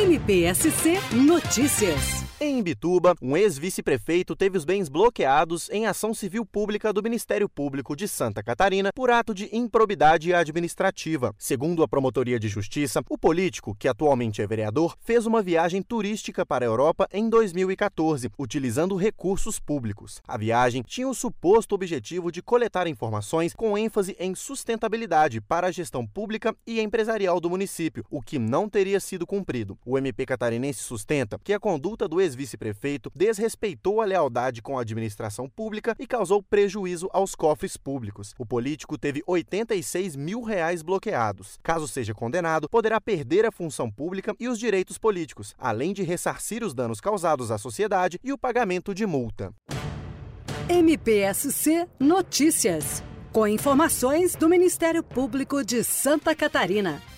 MPSC Notícias. Em Imbituba, um ex-vice-prefeito teve os bens bloqueados em ação civil pública do Ministério Público de Santa Catarina por ato de improbidade administrativa. Segundo a Promotoria de Justiça, o político, que atualmente é vereador, fez uma viagem turística para a Europa em 2014, utilizando recursos públicos. A viagem tinha o suposto objetivo de coletar informações com ênfase em sustentabilidade para a gestão pública e empresarial do município, o que não teria sido cumprido. O MP catarinense sustenta que a conduta do ex-vice-prefeito desrespeitou a lealdade com a administração pública e causou prejuízo aos cofres públicos. O político teve R$86 mil bloqueados. Caso seja condenado, poderá perder a função pública e os direitos políticos, além de ressarcir os danos causados à sociedade e o pagamento de multa. MPSC Notícias, com informações do Ministério Público de Santa Catarina.